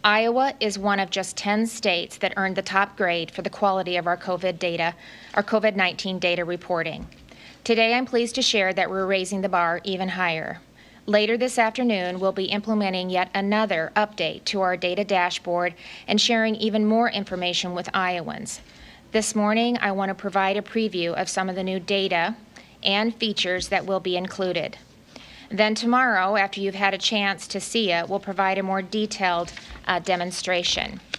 Iowa is one of just 10 states that earned the top grade for the quality of our COVID-19 data reporting. Today, I'm pleased to share that we're raising the bar even higher. Later this afternoon, we'll be implementing yet another update to our data dashboard and sharing even more information with Iowans. This morning, I want to provide a preview of some of the new data and features that will be included. Then tomorrow, after you've had a chance to see it, we'll provide a more detailed demonstration.